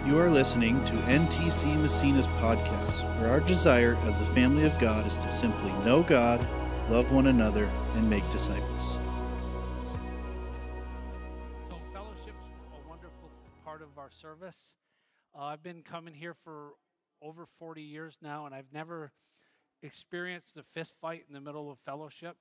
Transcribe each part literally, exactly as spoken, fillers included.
You are listening to N T C Massena's podcast, where our desire as the family of God is to simply know God, love one another, and make disciples. So fellowship's a wonderful part of our service. Uh, I've been coming here for over forty years now, and I've never experienced a fist fight in the middle of fellowship.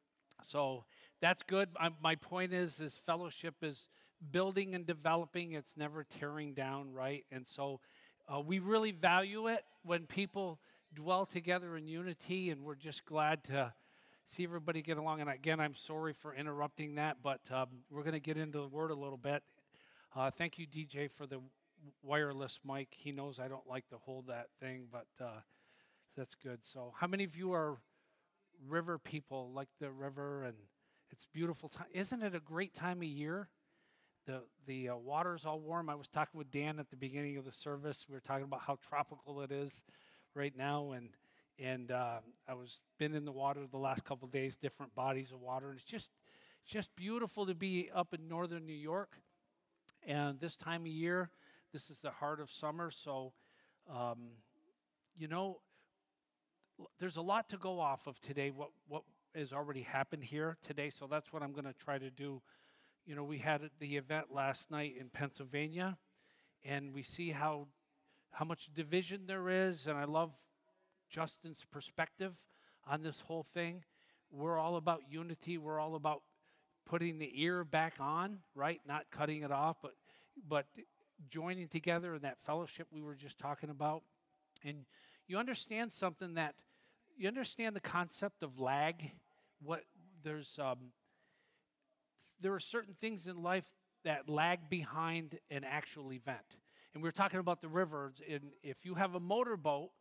So that's good. I, my point is, is fellowship is building and developing. It's never tearing down, right? And so uh, we really value it when people dwell together in unity, and we're just glad to see everybody get along. And again, I'm sorry for interrupting that, but um, we're going to get into the Word a little bit. Uh, thank you, D J, for the wireless mic. He knows I don't like to hold that thing, but uh, that's good. So how many of you are river people, like the river, and it's beautiful time? Isn't it a great time of year? The the uh, water's all warm. I was talking with Dan at the beginning of the service. We were talking about how tropical it is right now, and and uh, I was been in the water the last couple of days, different bodies of water, and it's just it's just beautiful to be up in northern New York. And this time of year, this is the heart of summer, so um, you know, there's a lot to go off of today, what what has already happened here today, so that's what I'm going to try to do. You know, we had the event last night in Pennsylvania, and we see how how much division there is, and I love Justin's perspective on this whole thing. We're all about unity. We're all about putting the ear back on, right? Not cutting it off, but but joining together in that fellowship we were just talking about. And you understand something that you understand the concept of lag. What there's um, there are certain things in life that lag behind an actual event. And we were talking about the rivers. And if you have a motorboat,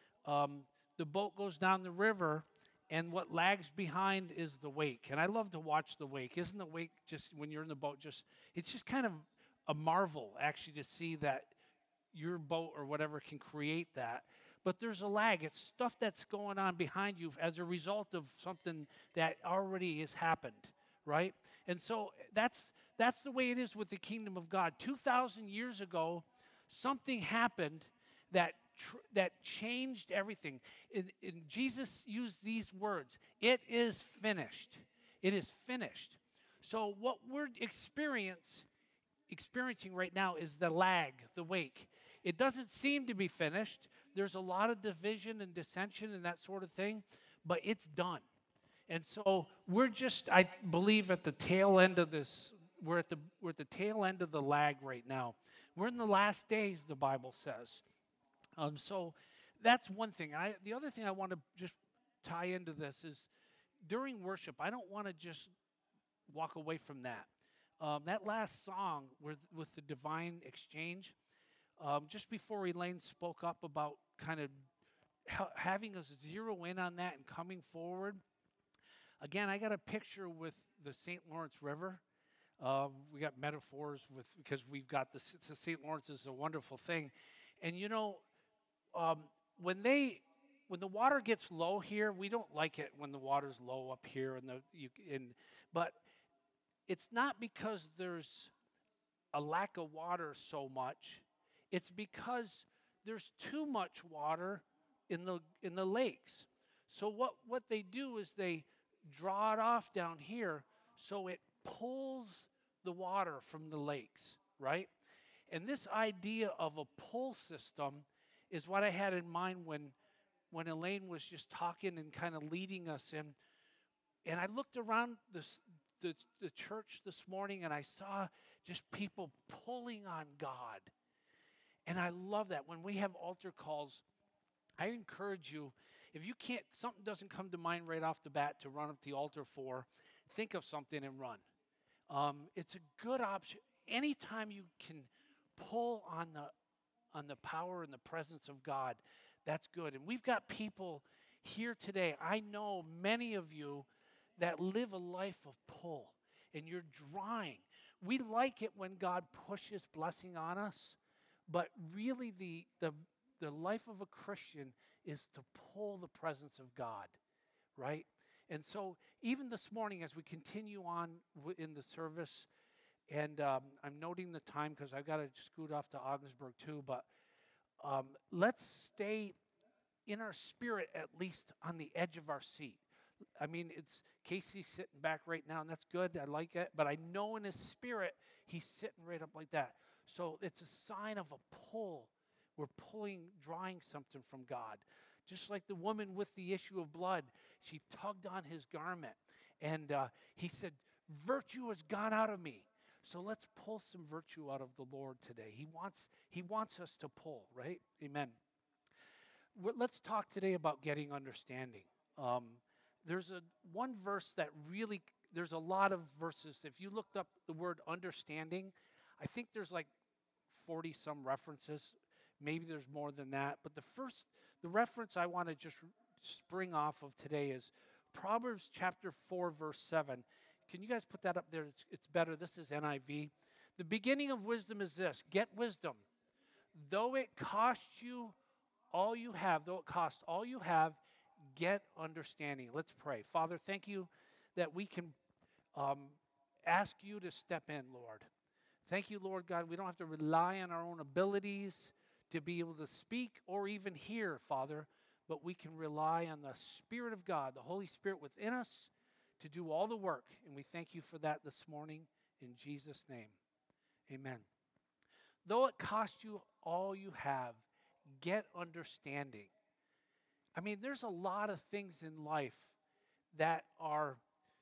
um, the boat goes down the river, and what lags behind is the wake. And I love to watch the wake. Isn't the wake just, when you're in the boat, just it's just kind of a marvel, actually, to see that your boat or whatever can create that. But there's a lag. It's stuff that's going on behind you as a result of something that already has happened, right? And so that's that's the way it is with the kingdom of God. two thousand years ago, something happened that tr- that changed everything. And, and Jesus used these words, "It is finished." It is finished. So what we're experience, experiencing right now is the lag, the wake. It doesn't seem to be finished. There's a lot of division and dissension and that sort of thing, but it's done. And so we're just, I believe, at the tail end of this. We're at the we're at the tail end of the lag right now. We're in the last days, the Bible says. Um, so that's one thing. I, the other thing I want to just tie into this is during worship, I don't want to just walk away from that. Um, that last song with with the divine exchange, um, just before Elaine spoke up about kind of ha- having us zero in on that and coming forward. Again, I got a picture with the Saint Lawrence River. Uh, we got metaphors with because we've got the Saint Lawrence is a wonderful thing, and you know, um, when they when the water gets low here, we don't like it when the water's low up here, and the you in, but it's not because there's a lack of water so much. It's because there's too much water in the in the lakes. So what what they do is they draw it off down here so it pulls the water from the lakes, right? And this idea of a pull system is what I had in mind when when Elaine was just talking and kind of leading us in. And I looked around this, the, the church this morning, and I saw just people pulling on God. And I love that. When we have altar calls, I encourage you, if you can't, something doesn't come to mind right off the bat to run up the altar for, think of something and run. Um, it's a good option. Anytime you can pull on the on the power and the presence of God, that's good. And we've got people here today. I know many of you that live a life of pull, and you're drawing. We like it when God pushes blessing on us, but really the the the life of a Christian is to pull the presence of God, right? And so even this morning as we continue on in the service, And um, I'm noting the time because I've got to scoot off to Ogdensburg too. But um, let's stay in our spirit, at least on the edge of our seat. I mean, it's Casey's sitting back right now, and that's good. I like it. But I know in his spirit, he's sitting right up like that. So it's a sign of a pull. We're pulling, drawing something from God. Just like the woman with the issue of blood, she tugged on his garment. And uh, he said, virtue has gone out of me. So let's pull some virtue out of the Lord today. He wants, he wants us to pull, right? Amen. We're, let's talk today about getting understanding. Um, there's a one verse that really, there's a lot of verses. If you looked up the word understanding, I think there's like forty some references. Maybe there's more than that. But the first, the reference I want to just spring off of today is Proverbs chapter four, verse seven. Can you guys put that up there? It's, it's better. This is N I V. The beginning of wisdom is this: get wisdom. Though it costs you all you have, though it costs all you have, get understanding. Let's pray. Father, thank you that we can um, ask you to step in, Lord. Thank you, Lord God. We don't have to rely on our own abilities to be able to speak or even hear, Father, but we can rely on the Spirit of God, the Holy Spirit within us, to do all the work. And we thank you for that this morning in Jesus' name. Amen. Though it costs you all you have, get understanding. I mean, there's a lot of things in life that are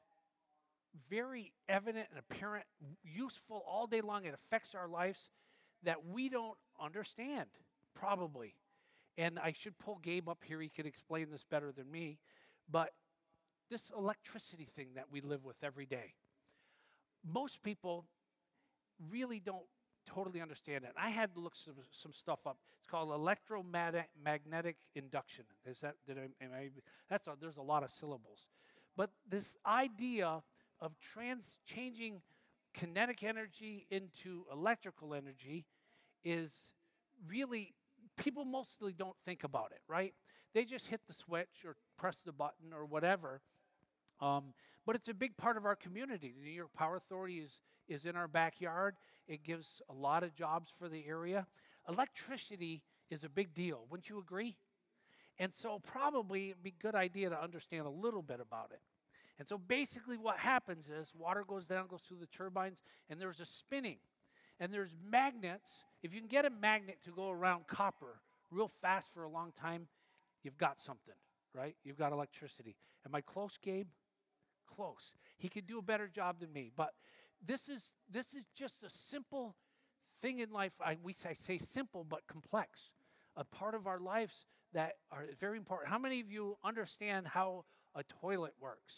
very evident and apparent, useful all day long. It affects our lives that we don't understand, probably. And I should pull Gabe up here. He could explain this better than me. But this electricity thing that we live with every day, most people really don't totally understand it. I had to look some, some stuff up. It's called electromagnetic induction. Is that, did I, am I, that's a, there's a lot of syllables. But this idea of trans changing kinetic energy into electrical energy is really, people mostly don't think about it, right? They just hit the switch or press the button or whatever. Um, but it's a big part of our community. The New York Power Authority is, is in our backyard. It gives a lot of jobs for the area. Electricity is a big deal. Wouldn't you agree? And so probably it'd be a good idea to understand a little bit about it. And so basically what happens is water goes down, goes through the turbines, and there's a spinning. And there's magnets. If you can get a magnet to go around copper real fast for a long time, you've got something, right? You've got electricity. Am I close, Gabe? Close. He could do a better job than me. But this is this is just a simple thing in life. I, we say, I say simple but complex. A part of our lives that are very important. How many of you understand how a toilet works?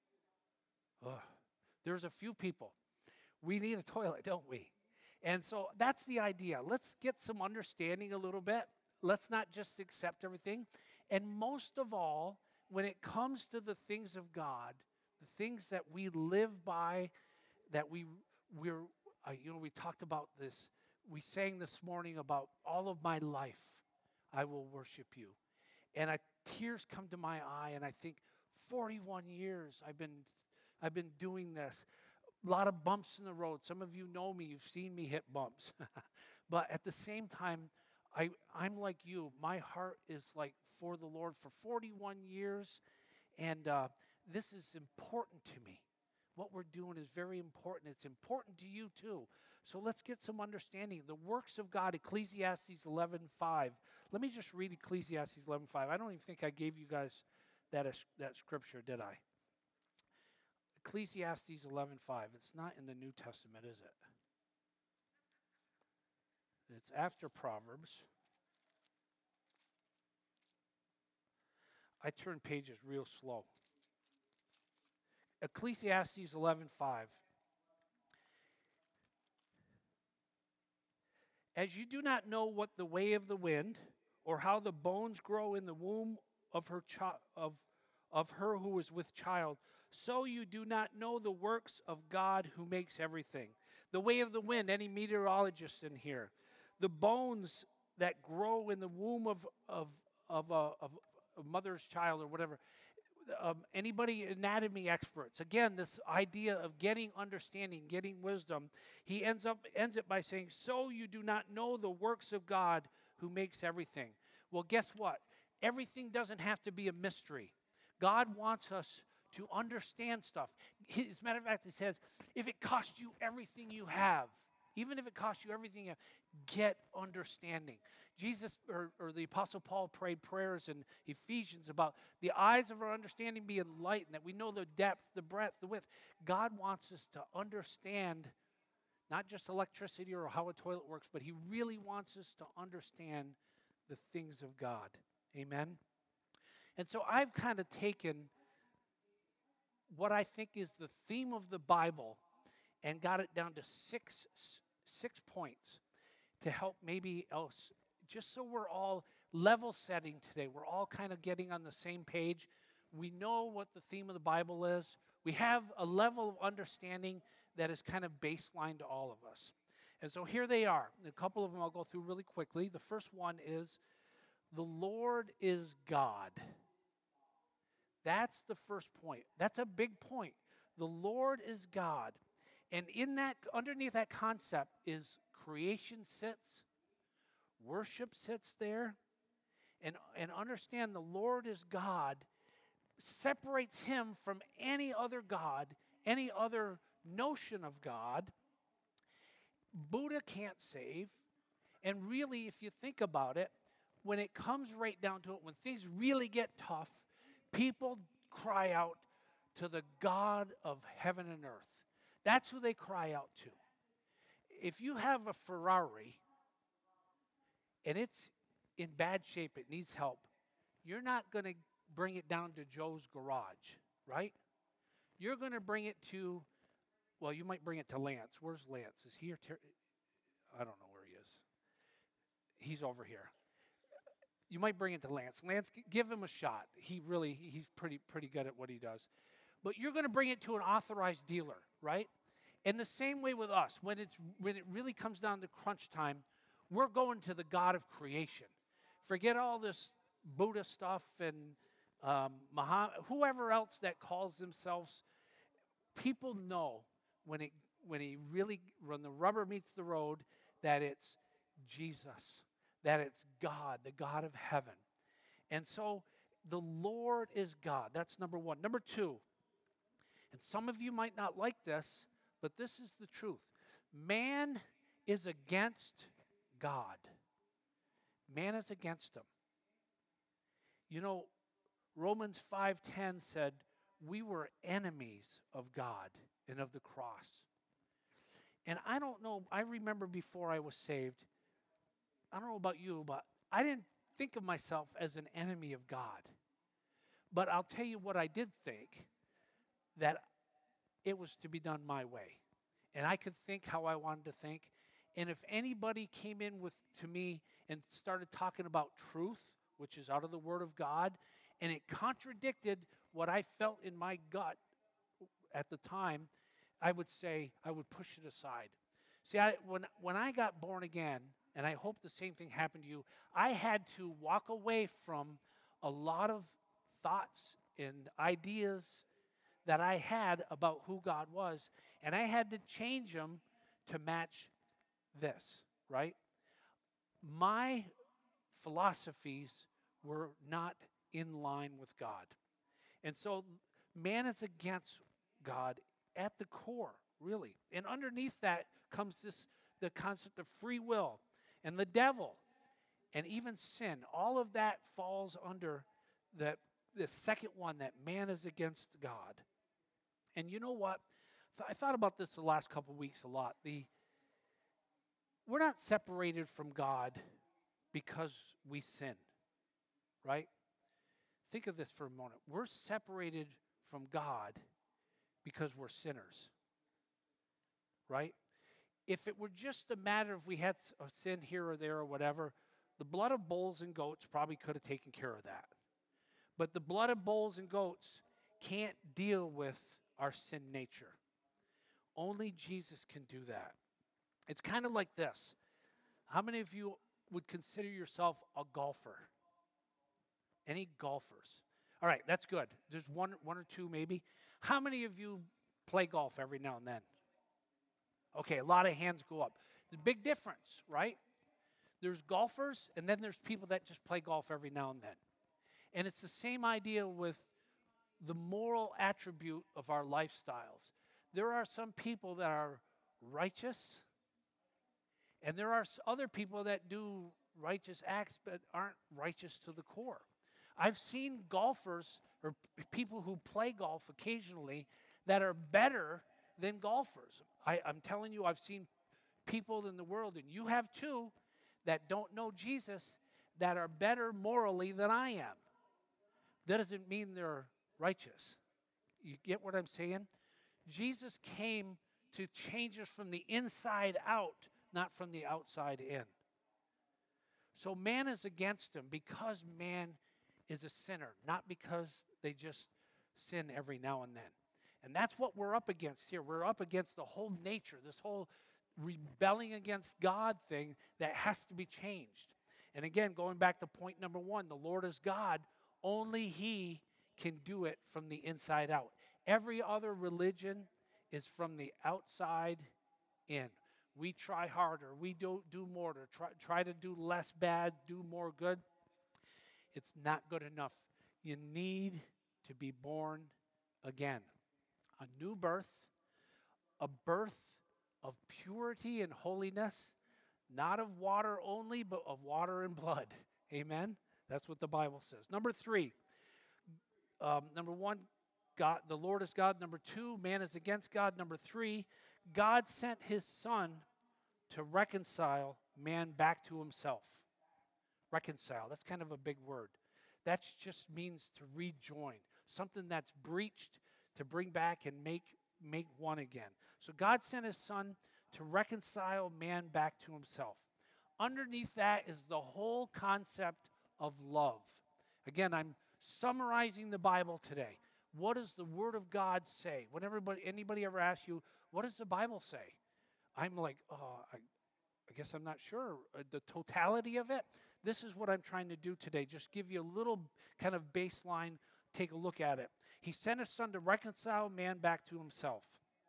Ugh. There's a few people. We need a toilet, don't we? And so that's the idea. Let's get some understanding a little bit. Let's not just accept everything. And most of all, when it comes to the things of God, the things that we live by, that we, we're, uh, you know, we talked about this. We sang this morning about all of my life, I will worship you. And I, tears come to my eye, and I think, forty-one years I've been, I've been doing this. A lot of bumps in the road. Some of you know me. You've seen me hit bumps. But at the same time, I, I'm like you. My heart is like for the Lord for forty-one years. And uh, this is important to me. What we're doing is very important. It's important to you too. So let's get some understanding. The works of God, Ecclesiastes eleven five. Let me just read Ecclesiastes eleven five. I don't even think I gave you guys that, uh, that scripture, did I? Ecclesiastes eleven five. It's not in the New Testament, is it? It's after Proverbs. I turn pages real slow. Ecclesiastes eleven five. As you do not know what the way of the wind, or how the bones grow in the womb of her chi- of, of her who is with child, so you do not know the works of God who makes everything. The way of the wind, any meteorologist in here. The bones that grow in the womb of, of, of, a, of a mother's child or whatever. um, anybody anatomy experts, again, this idea of getting understanding, getting wisdom, he ends up ends it by saying, so you do not know the works of God who makes everything. Well, guess what? Everything doesn't have to be a mystery. God wants us to understand stuff. As a matter of fact, he says, if it costs you everything you have, even if it costs you everything you have, get understanding. Jesus, or, or the Apostle Paul prayed prayers in Ephesians about the eyes of our understanding be enlightened, that we know the depth, the breadth, the width. God wants us to understand not just electricity or how a toilet works, but he really wants us to understand the things of God. Amen? And so I've kind of taken what I think is the theme of the Bible and got it down to six, six points to help maybe else, just so we're all level setting today. We're all kind of getting on the same page. We know what the theme of the Bible is. We have a level of understanding that is kind of baseline to all of us. And so here they are. A couple of them I'll go through really quickly. The first one is, the Lord is God. That's the first point. That's a big point. The Lord is God. And in that, underneath that concept is creation sits, worship sits there, and, and understand the Lord is God separates him from any other God, any other notion of God. Buddha can't save. And really, if you think about it, when it comes right down to it, when things really get tough, people cry out to the God of heaven and earth. That's who they cry out to. If you have a Ferrari and it's in bad shape, it needs help, you're not going to bring it down to Joe's garage, right? You're going to bring it to, well, you might bring it to Lance. Where's Lance? Is he here? Ter- I don't know where he is. He's over here. You might bring it to Lance. Lance, give him a shot. He really, he's pretty pretty good at what he does. But you're going to bring it to an authorized dealer, right? In the same way with us, when it's when it really comes down to crunch time, we're going to the God of creation. Forget all this Buddha stuff and um, Muhammad, whoever else that calls themselves. People know when it when he really when the rubber meets the road that it's Jesus, that it's God, the God of heaven. And so the Lord is God. That's number one. Number two, and some of you might not like this, but this is the truth. Man is against God. Man is against him. You know, Romans five ten said, we were enemies of God and of the cross. And I don't know, I remember before I was saved, I don't know about you, but I didn't think of myself as an enemy of God. But I'll tell you what I did think, that it was to be done my way. And I could think how I wanted to think. And if anybody came in with to me and started talking about truth, which is out of the Word of God, and it contradicted what I felt in my gut at the time, I would say, I would push it aside. See, I, when, when I got born again, and I hope the same thing happened to you, I had to walk away from a lot of thoughts and ideas that I had about who God was, and I had to change them to match this, right? My philosophies were not in line with God. And so man is against God at the core, really. And underneath that comes this the concept of free will and the devil and even sin. All of that falls under the, the second one, that man is against God. And you know what? I thought about this the last couple of weeks a lot. The We're not separated from God because we sin, right? Think of this for a moment. We're separated from God because we're sinners, right? If it were just a matter of we had a sin here or there or whatever, the blood of bulls and goats probably could have taken care of that. But the blood of bulls and goats can't deal with our sin nature. Only Jesus can do that. It's kind of like this. How many of you would consider yourself a golfer? Any golfers? All right, that's good. There's one, one or two maybe. How many of you play golf every now and then? Okay, a lot of hands go up. There's a big difference, right? There's golfers, and then there's people that just play golf every now and then. And it's the same idea with the moral attribute of our lifestyles. There are some people that are righteous, and there are other people that do righteous acts but aren't righteous to the core. I've seen golfers or p- people who play golf occasionally that are better than golfers. I, I'm telling you, I've seen people in the world, and you have too, that don't know Jesus that are better morally than I am. That doesn't mean they're righteous. You get what I'm saying? Jesus came to change us from the inside out, not from the outside in. So man is against him because man is a sinner, not because they just sin every now and then. And that's what we're up against here. We're up against the whole nature, this whole rebelling against God thing that has to be changed. And again, going back to point number one, the Lord is God. Only He can do it from the inside out. Every other religion is from the outside in. We try harder. We do, do more to try, try to do less bad, do more good. It's not good enough. You need to be born again. A new birth, a birth of purity and holiness, not of water only, but of water and blood. Amen? That's what the Bible says. Number three, um, number one, God, the Lord is God. Number two, man is against God. Number three, God sent his Son to reconcile man back to himself. Reconcile, that's kind of a big word. That just means to rejoin, something that's breached, to bring back and make, make one again. So God sent his Son to reconcile man back to himself. Underneath that is the whole concept of love. Again, I'm summarizing the Bible today. What does the Word of God say? When everybody, anybody ever asks you, what does the Bible say? I'm like, oh, I, I guess I'm not sure. Uh, the totality of it? This is what I'm trying to do today. Just give you a little kind of baseline, take a look at it. He sent his Son to reconcile man back to himself.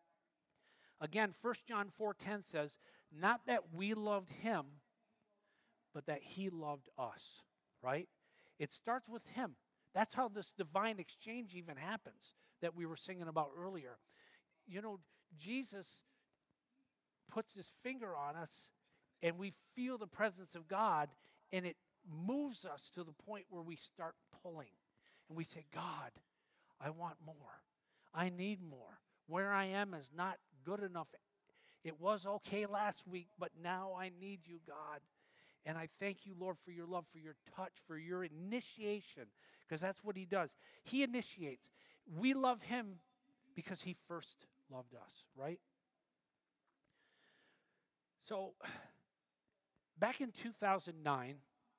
Again, First John four ten says, not that we loved him, but that he loved us, right? It starts with him. That's how this divine exchange even happens that we were singing about earlier. You know, Jesus puts his finger on us, and we feel the presence of God, and it moves us to the point where we start pulling. And we say, God, I want more. I need more. Where I am is not good enough. It was okay last week, but now I need you, God. And I thank you, Lord, for your love, for your touch, for your initiation, because that's what he does. He initiates. We love him because he first loved us, right? So, back in two thousand nine,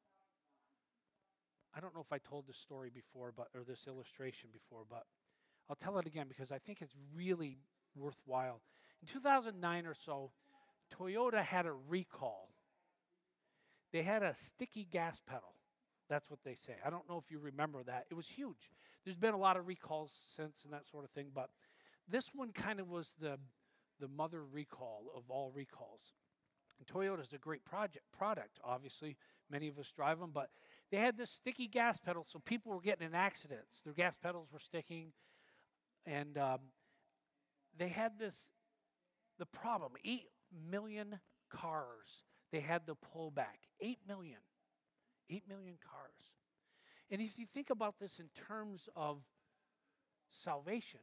I don't know if I told this story before, but or this illustration before, but I'll tell it again because I think it's really worthwhile. In two thousand nine or so, Toyota had a recall. They had a sticky gas pedal. That's what they say. I don't know if you remember that. It was huge. There's been a lot of recalls since and that sort of thing, but this one kind of was the, the mother recall of all recalls. And Toyota's a great project product, obviously. Many of us drive them, but they had this sticky gas pedal, so people were getting in accidents. Their gas pedals were sticking, and um, they had this, the problem, eight million cars they had to pull back. eight million. eight million cars. And if you think about this in terms of salvation,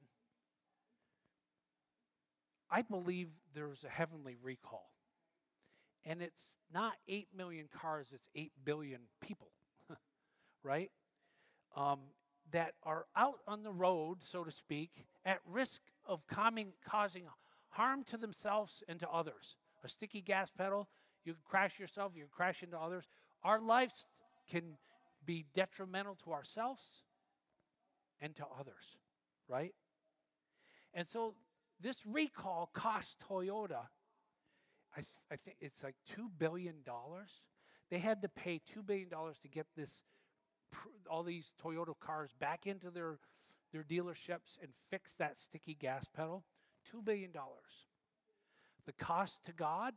I believe there's a heavenly recall. And it's not eight million cars, it's eight billion people, right? Um, that are out on the road, so to speak, at risk of coming, causing harm to themselves and to others. A sticky gas pedal, you can crash yourself, you can crash into others. Our lives can be detrimental to ourselves and to others, right? And so this recall cost Toyota, I, th- I think it's like two billion dollars. They had to pay two billion dollars to get this all these Toyota cars back into their, their dealerships and fix that sticky gas pedal? two billion dollars. The cost to God?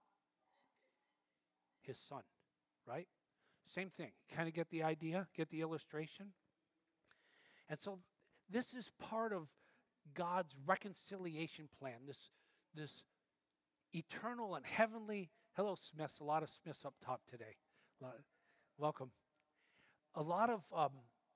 His son, right? Same thing. Kind of get the idea? Get the illustration? And so this is part of God's reconciliation plan, this, this eternal and heavenly, hello Smiths, a lot of Smiths up top today. A lot, welcome. A lot of um,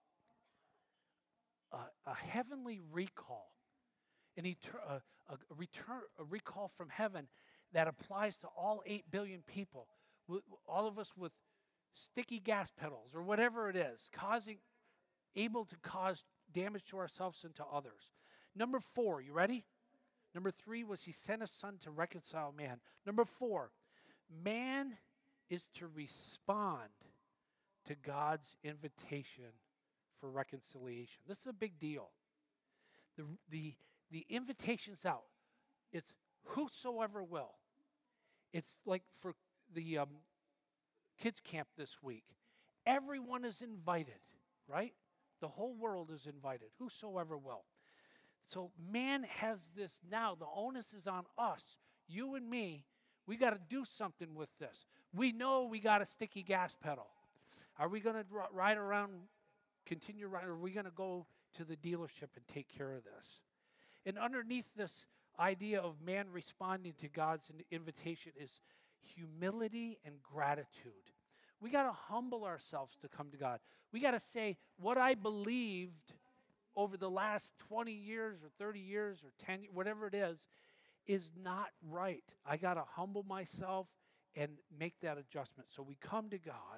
a, a heavenly recall, an eter- a, a, return, a recall from heaven that applies to all eight billion people, all of us with sticky gas pedals or whatever it is, causing, able to cause damage to ourselves and to others. Number four, you ready? Number three was he sent his son to reconcile man. Number four, man is to respond to God's invitation for reconciliation. This is a big deal. The, the, the invitation's out. It's whosoever will. It's like for the um, kids camp this week. Everyone is invited, right? The whole world is invited, whosoever will. So man has this now. The onus is on us, you and me. We got to do something with this. We know we got a sticky gas pedal. Are we going to dr- ride around, continue riding, or are we going to go to the dealership and take care of this? And underneath this idea of man responding to God's invitation is humility and gratitude. We got to humble ourselves to come to God. We got to say, what I believed over the last twenty years or thirty years or ten, whatever it is, is not right. I got to humble myself and make that adjustment. So we come to God.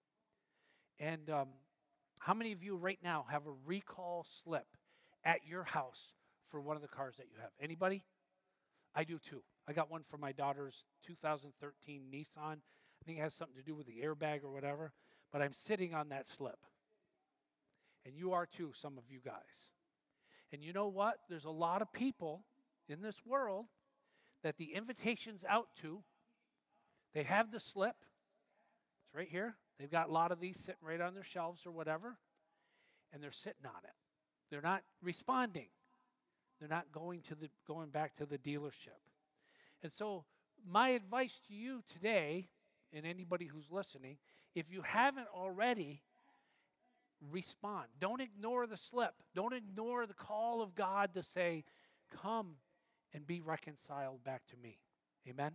And um, how many of you right now have a recall slip at your house for one of the cars that you have? Anybody? I do too. I got one for my daughter's two thousand thirteen Nissan. I think it has something to do with the airbag or whatever. But I'm sitting on that slip. And you are too, some of you guys. And you know what? There's a lot of people in this world that the invitation's out to. They have the slip. It's right here. They've got a lot of these sitting right on their shelves or whatever. And they're sitting on it. They're not responding. They're not going to the going back to the dealership. And so my advice to you today, and anybody who's listening, if you haven't already, respond. Don't ignore the slip. Don't ignore the call of God to say, come and be reconciled back to me. Amen?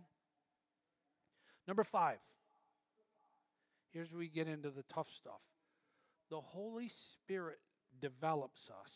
Number five. Here's where we get into the tough stuff. The Holy Spirit develops us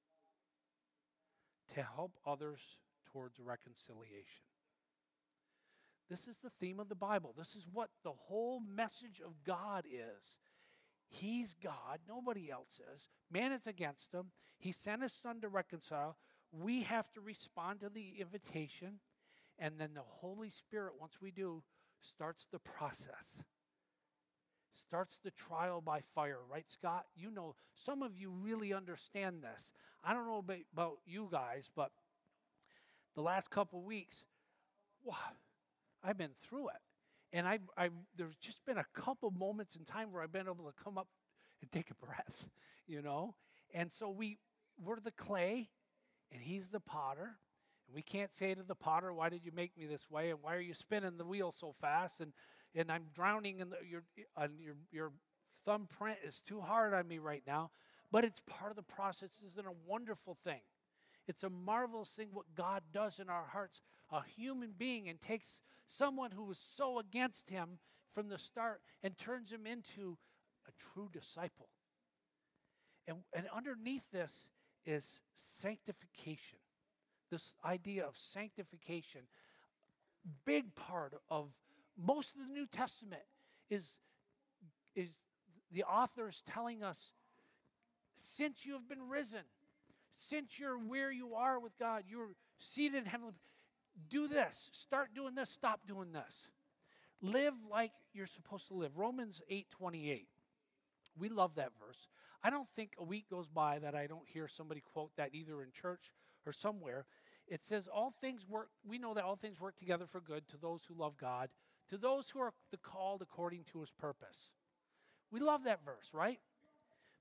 to help others towards reconciliation. This is the theme of the Bible. This is what the whole message of God is. He's God. Nobody else is. Man is against him. He sent his son to reconcile. We have to respond to the invitation. And then the Holy Spirit, once we do, starts the process. Starts the trial by fire. Right, Scott? You know, some of you really understand this. I don't know about, about you guys, but the last couple weeks, wow, I've been through it. And I, I, there's just been a couple moments in time where I've been able to come up and take a breath, you know. And so we, we're the clay, and he's the potter. And we can't say to the potter, "Why did you make me this way? And why are you spinning the wheel so fast? And and I'm drowning in the, your on your your thumbprint is too hard on me right now." But it's part of the process. Isn't a wonderful thing? It's a marvelous thing what God does in our hearts. A human being and takes someone who was so against him from the start and turns him into a true disciple. And, and underneath this is sanctification. This idea of sanctification. Big part of most of the New Testament is, is the authors telling us, since you have been risen, since you're where you are with God, you're seated in heavenly, do this, start doing this, stop doing this. Live like you're supposed to live. Romans eight twenty-eight. We love that verse. I don't think a week goes by that I don't hear somebody quote that either in church or somewhere. It says, all things work, we know that all things work together for good to those who love God, to those who are the called according to his purpose. We love that verse, right?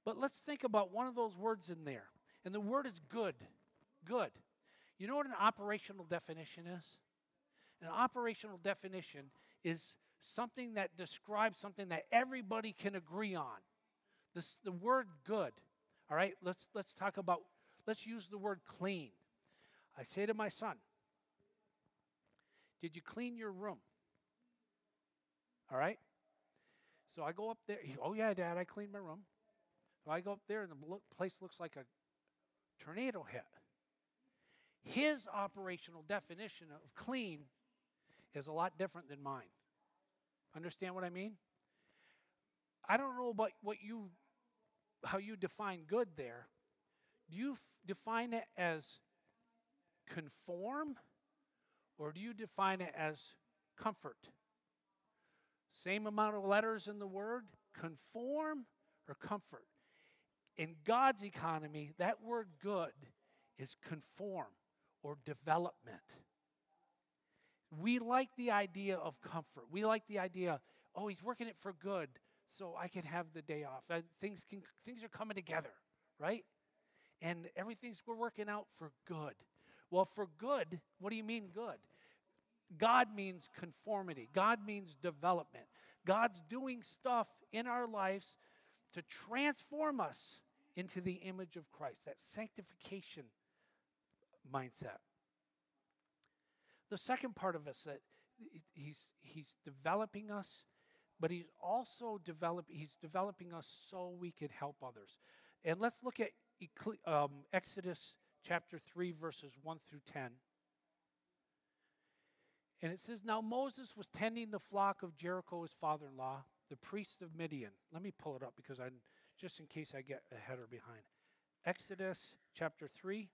But let's think about one of those words in there. And the word is good. Good. You know what an operational definition is? An operational definition is something that describes something that everybody can agree on. This, the word good. All right, let's let's talk about, let's use the word clean. I say to my son, did you clean your room? All right? So I go up there. Oh, yeah, Dad, I cleaned my room. So I go up there, and the look, place looks like a tornado hit. His operational definition of clean is a lot different than mine. Understand what I mean? I don't know about what you, how you define good there. Do you f- define it as conform, or do you define it as comfort? Same amount of letters in the word, conform or comfort. In God's economy, that word good is conform or development. We like the idea of comfort. We like the idea, oh, he's working it for good, so I can have the day off. Uh, things can things are coming together, right? And everything's we're working out for good. Well, for good, what do you mean good? God means conformity. God means development. God's doing stuff in our lives to transform us into the image of Christ, that sanctification mindset. The second part of us, that he's he's developing us, but he's also develop he's developing us so we can help others. And let's look at um, Exodus chapter three, verses one through ten. And it says, now Moses was tending the flock of Jericho, his father-in-law, the priest of Midian. Let me pull it up because I, just in case I get ahead or behind. Exodus chapter three.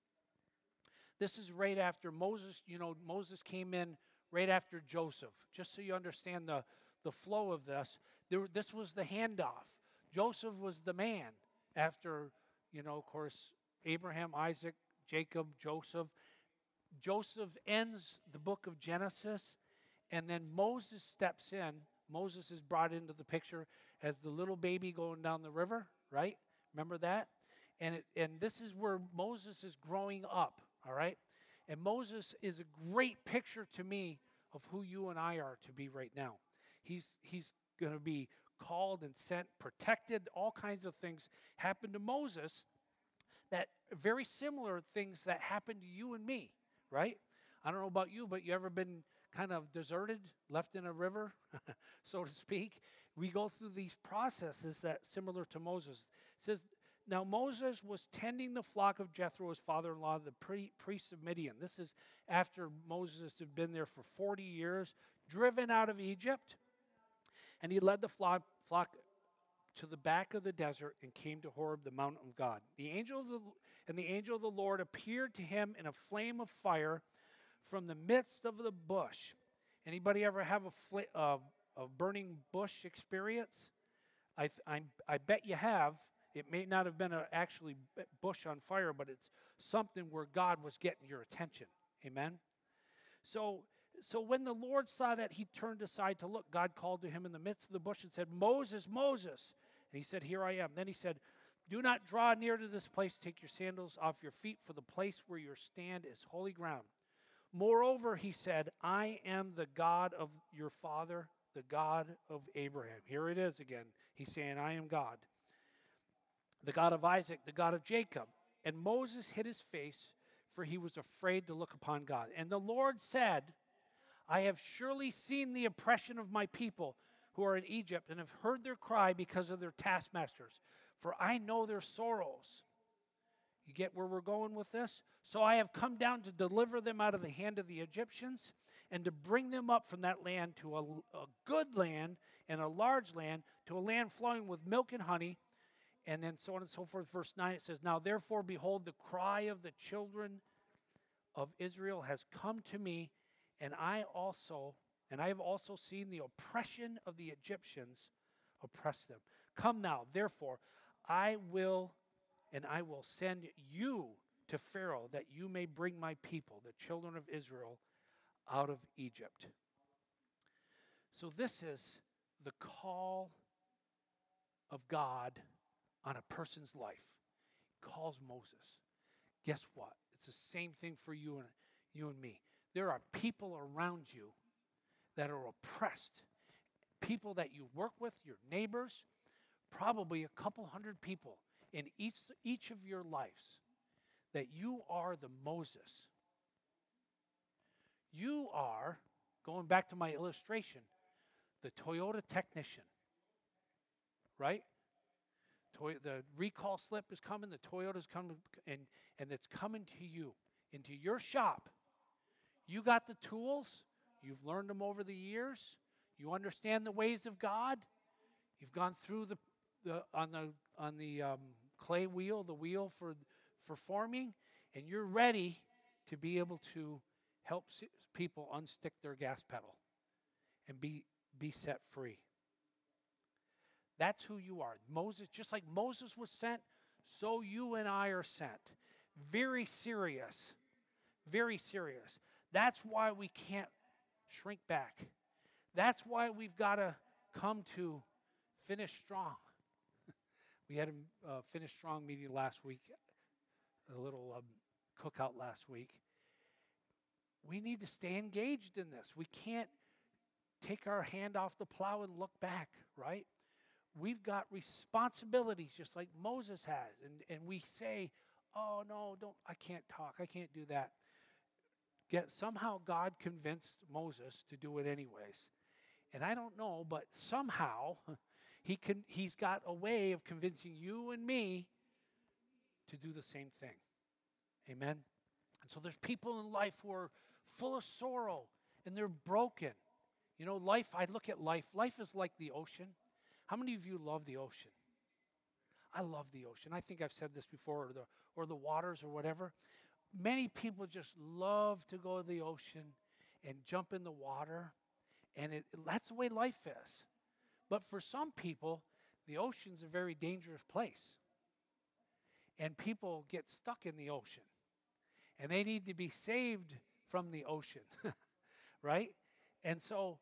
This is right after Moses, you know, Moses came in right after Joseph. Just so you understand the, the flow of this, there, this was the handoff. Joseph was the man after, you know, of course, Abraham, Isaac, Jacob, Joseph. Joseph ends the book of Genesis, and then Moses steps in. Moses is brought into the picture as the little baby going down the river, right? Remember that? And it, and this is where Moses is growing up, all right? And Moses is a great picture to me of who you and I are to be right now. He's he's going to be called and sent, protected, all kinds of things happen to Moses, that very similar things that happen to you and me. Right? I don't know about you, but you ever been kind of deserted, left in a river, so to speak? We go through these processes that similar to Moses. It says, now Moses was tending the flock of Jethro, his father-in-law, the pre- priest of Midian. This is after Moses had been there for forty years, driven out of Egypt. And he led the flock, flock to the back of the desert and came to Horeb, the mountain of God. The angel of the, and the angel of the Lord appeared to him in a flame of fire from the midst of the bush. Anybody ever have a, fl- uh, a burning bush experience? I, I, I bet you have. It may not have been a actually bush on fire, but it's something where God was getting your attention. Amen? So, so when the Lord saw that, he turned aside to look. God called to him in the midst of the bush and said, Moses, Moses. And he said, here I am. Then he said, do not draw near to this place. Take your sandals off your feet, for the place where you stand is holy ground. Moreover, he said, I am the God of your father, the God of Abraham. Here it is again. He's saying, I am God. The God of Isaac, the God of Jacob. And Moses hid his face, for he was afraid to look upon God. And the Lord said, I have surely seen the oppression of my people who are in Egypt, and have heard their cry because of their taskmasters. For I know their sorrows. You get where we're going with this? So I have come down to deliver them out of the hand of the Egyptians, and to bring them up from that land to a, a good land and a large land, to a land flowing with milk and honey. And then so on and so forth. Verse nine, it says, now therefore, behold, the cry of the children of Israel has come to me, and I also, and I have also seen the oppression of the Egyptians oppress them. Come now, therefore, I will, and I will send you to Pharaoh, that you may bring my people, the children of Israel, out of Egypt. So this is the call of God on a person's life. He calls Moses. Guess what? It's the same thing for you and you and me. There are people around you that are oppressed. People that you work with, your neighbors, probably a couple hundred people in each, each of your lives that you are the Moses. You are, going back to my illustration, the Toyota technician, right? Toy, the recall slip is coming, the Toyota's coming, and, and it's coming to you, into your shop. You got the tools. You've learned them over the years. You understand the ways of God. You've gone through the, the on the on the um, clay wheel, the wheel for for forming, and you're ready to be able to help people unstick their gas pedal and be be set free. That's who you are. Moses, just like Moses was sent, so you and I are sent. Very serious. Very serious. That's why we can't shrink back. That's why we've got to come to Finish Strong. We had a uh, Finish Strong meeting last week, a little um, cookout last week. We need to stay engaged in this. We can't take our hand off the plow and look back, right? We've got responsibilities just like Moses has. And, and we say, oh, no, don't, I can't talk. I can't do that. Get, somehow God convinced Moses to do it anyways. And I don't know, but somehow he can, he's got a way of convincing you and me to do the same thing. Amen? And so there's people in life who are full of sorrow and they're broken. You know, life, I look at life, life is like the ocean. How many of you love the ocean? I love the ocean. I think I've said this before, or the, or the waters or whatever. Many people just love to go to the ocean and jump in the water, and it, that's the way life is. But for some people, the ocean's a very dangerous place, and people get stuck in the ocean, and they need to be saved from the ocean, right? And so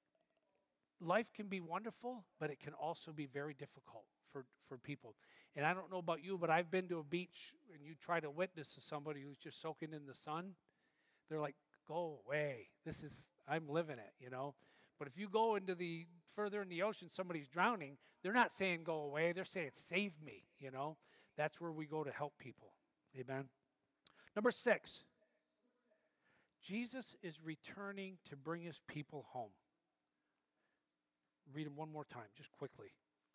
life can be wonderful, but it can also be very difficult for, for people. And I don't know about you, but I've been to a beach and you try to witness to somebody who's just soaking in the sun. They're like, go away. This is, I'm living it, you know. But if you go into the, further in the ocean, somebody's drowning, they're not saying go away. They're saying save me, you know. That's where we go to help people. Amen. Number six, Jesus is returning to bring his people home. Read them one more time, just quickly.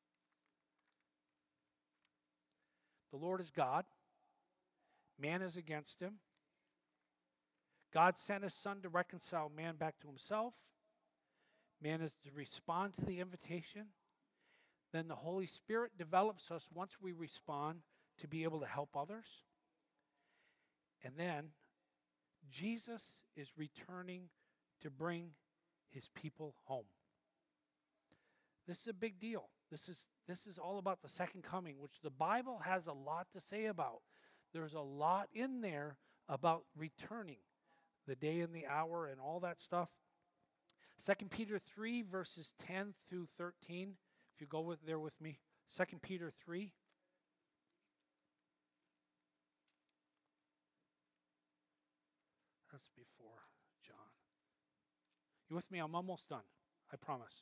The Lord is God. Man is against him. God sent his Son to reconcile man back to himself. Man is to respond to the invitation. Then the Holy Spirit develops us once we respond to be able to help others. And then Jesus is returning to bring his people home. This is a big deal. This is this is all about the second coming, which the Bible has a lot to say about. There's a lot in there about returning, the day and the hour and all that stuff. Second Peter three, verses ten through thirteen. If you go with there with me. Second Peter three. That's before John. You with me? I'm almost done. I promise.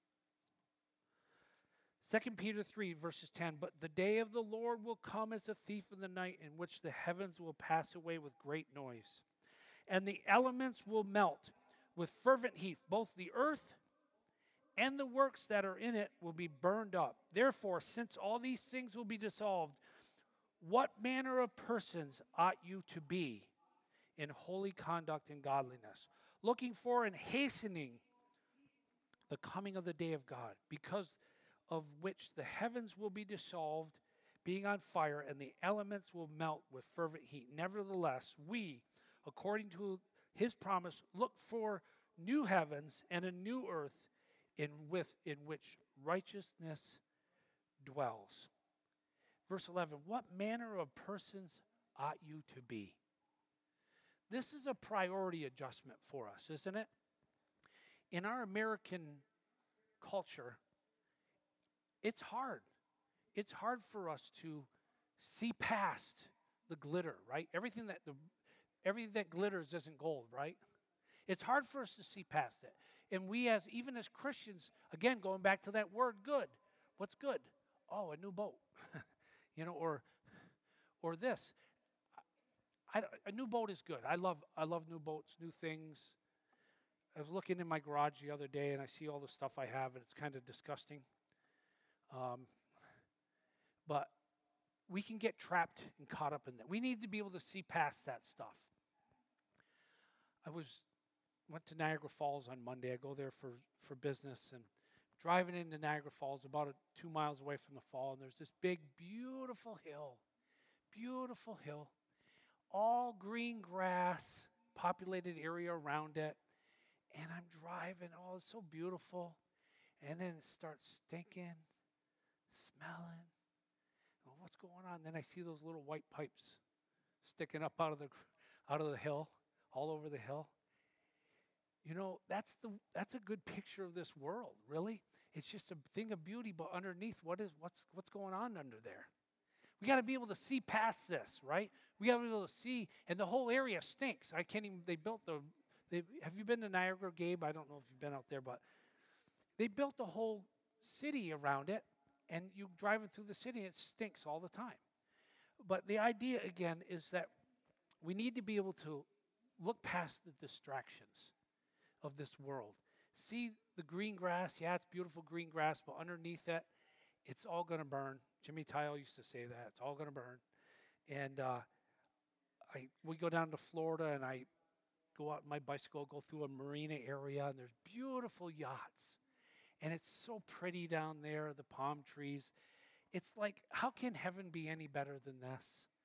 Second Peter three, verses ten, but the day of the Lord will come as a thief in the night, in which the heavens will pass away with great noise, and the elements will melt with fervent heat. Both the earth and the works that are in it will be burned up. Therefore, since all these things will be dissolved, what manner of persons ought you to be in holy conduct and godliness, looking for and hastening the coming of the day of God, because of which the heavens will be dissolved, being on fire, and the elements will melt with fervent heat. Nevertheless, we, according to his promise, look for new heavens and a new earth in, with, in which righteousness dwells. Verse eleven, what manner of persons ought you to be? This is a priority adjustment for us, isn't it? In our American culture, it's hard. it's hard for us to see past the glitter, right? Everything that the everything that glitters isn't gold, right? It's hard for us to see past it. And we as, even as Christians, again, going back to that word good, what's good? Oh, a new boat, you know, or or this. I, a new boat is good. I love I love new boats, new things. I was looking in my garage the other day, and I see all the stuff I have, and it's kind of disgusting. Um, but we can get trapped and caught up in that. We need to be able to see past that stuff. I was went to Niagara Falls on Monday. I go there for, for business, and driving into Niagara Falls, about a, two miles away from the fall, and there's this big, beautiful hill, beautiful hill, all green grass, populated area around it, and I'm driving. Oh, it's so beautiful, and then it starts stinking, smelling. Oh, what's going on? Then I see those little white pipes sticking up out of the out of the hill, all over the hill. You know, that's the that's a good picture of this world, really. It's just a thing of beauty, but underneath, what is what's what's going on under there? We got to be able to see past this, right? We got to be able to see, and the whole area stinks. I can't even. They built the. They, have you been to Niagara, Gabe? I don't know if you've been out there, but they built the whole city around it, and you driving through the city, and it stinks all the time. But the idea again is that we need to be able to look past the distractions of this world. See the green grass. Yeah, it's beautiful green grass, but underneath it, it's all going to burn. Jimmy Tile used to say that. It's all going to burn. And uh, I we go down to Florida, and I go out on my bicycle, go through a marina area, and there's beautiful yachts. And it's so pretty down there, the palm trees. It's like, how can heaven be any better than this?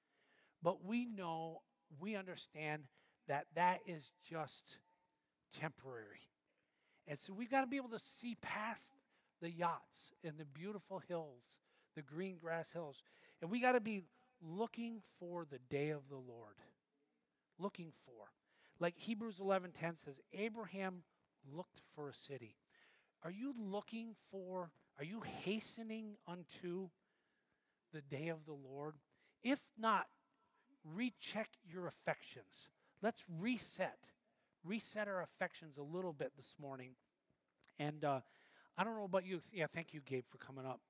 But we know, we understand that that is just temporary. And so we've got to be able to see past the yachts and the beautiful hills, the green grass hills. And we got to be looking for the day of the Lord. Looking for. Like Hebrews eleven ten says, Abraham looked for a city. Are you looking for, are you hastening unto the day of the Lord? If not, recheck your affections. Let's reset. Reset our affections a little bit this morning. And uh, I don't know about you. Yeah, thank you, Gabe, for coming up.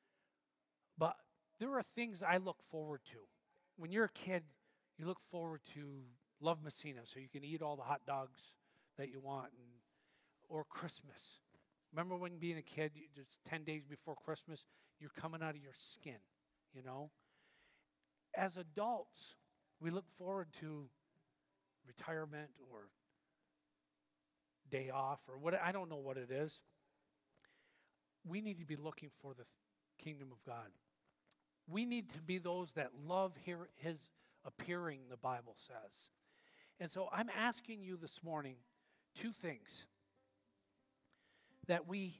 But there are things I look forward to. When you're a kid, you look forward to Love Messina, so you can eat all the hot dogs that you want, and, or Christmas. Remember when being a kid, you, just ten days before Christmas, you're coming out of your skin, you know? As adults, we look forward to retirement or day off or what, I don't know what it is. We need to be looking for the kingdom of God. We need to be those that love hear his appearing, the Bible says. And so I'm asking you this morning two things. That we,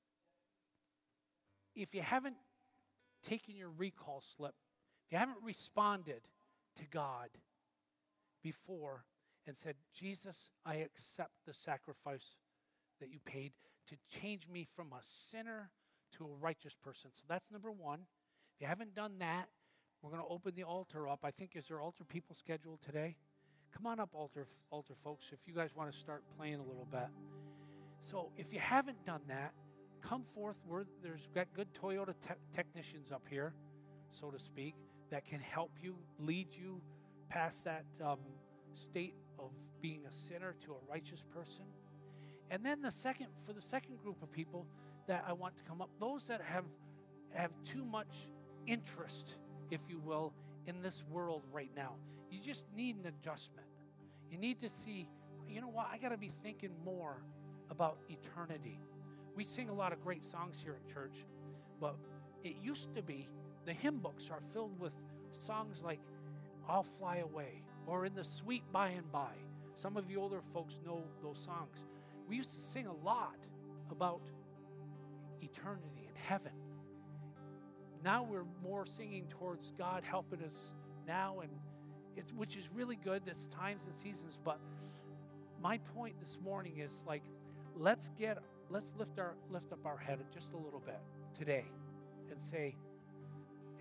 if you haven't taken your recall slip, if you haven't responded to God before and said, Jesus, I accept the sacrifice that you paid to change me from a sinner to a righteous person. So that's number one. If you haven't done that, we're going to open the altar up. I think, is there altar people scheduled today? Come on up, altar, altar folks, if you guys want to start playing a little bit. So if you haven't done that, come forth. We're, there's got good Toyota te- technicians up here, so to speak, that can help you, lead you past that um, state of being a sinner to a righteous person. And then the second, for the second group of people that I want to come up, those that have have too much interest, if you will, in this world right now. You just need an adjustment. You need to see, you know what, I got to be thinking more about eternity. We sing a lot of great songs here at church, but it used to be, the hymn books are filled with songs like I'll Fly Away or In the Sweet By and By. Some of you older folks know those songs. We used to sing a lot about eternity and heaven. Now we're more singing towards God helping us now, and it's which is really good. It's times and seasons, but my point this morning is like, let's get, let's lift our lift up our head just a little bit today, and say,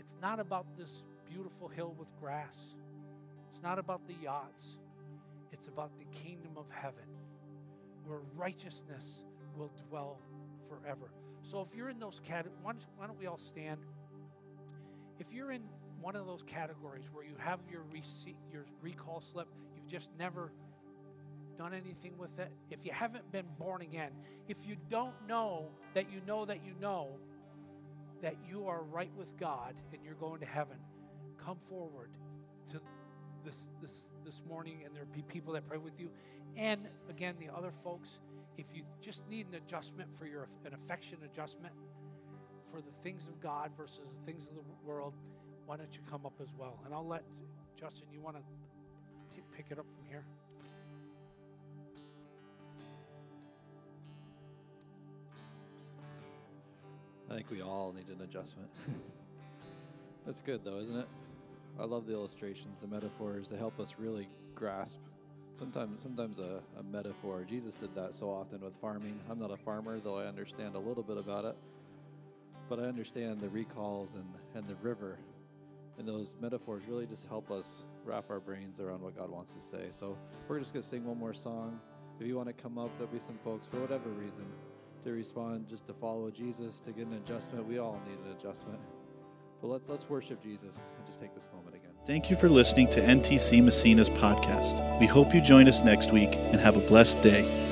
it's not about this beautiful hill with grass. It's not about the yachts. It's about the kingdom of heaven, where righteousness will dwell forever. So if you're in those categories, why don't we all stand? If you're in one of those categories where you have your receipt, your recall slip, you've just never done anything with it, if you haven't been born again, if you don't know that you know that you know that you are right with God and you're going to heaven, come forward to this this this morning, and there'll be people that pray with you. And again, the other folks, if you just need an adjustment for your an affection adjustment for the things of God versus the things of the world, why don't you come up as well? And I'll let Justin, you want to pick it up from here? I think we all need an adjustment. That's good though, isn't it? I love the illustrations, the metaphors. They help us really grasp. Sometimes sometimes a, a metaphor. Jesus did that so often with farming. I'm not a farmer, though I understand a little bit about it. But I understand the recalls and, and the river. And those metaphors really just help us wrap our brains around what God wants to say. So we're just going to sing one more song. If you want to come up, there'll be some folks, for whatever reason, to respond, just to follow Jesus, to get an adjustment. We all need an adjustment. But let's let's worship Jesus and just take this moment again. Thank you for listening to N T C Massena's podcast. We hope you join us next week and have a blessed day.